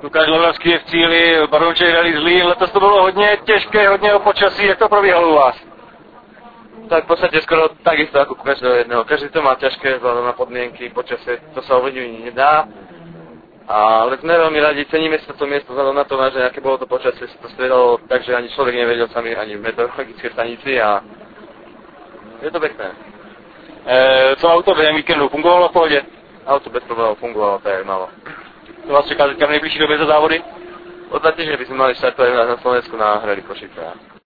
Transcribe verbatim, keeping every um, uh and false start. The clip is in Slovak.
Lukáš Levnovský je v cíli, Baronček hrali zlý, letos to bylo hodně těžké, hodně o počasí, jak to probíhalo u vás? Tak v podstate skoro takisto ako každého jedného. Každý to má ťažké vzhľadom na podmienky, počasie, to sa ovlivniť nedá. Ale sme veľmi radi, ceníme sa to miesto vzhľadom na to, že aké bolo to počasie, sa to striedalo, takže ani človek nevedel sami ani v meteorologickej stanici a je to pekné. E, co auto během víkendu, fungovalo v pohodě? Auto bez problémov fungovalo, tak jak malo. To vás čeká teďka v nejbližší době za závody? Od za týždeň by sme mali štartovať na Slovensku na Hrady Košice.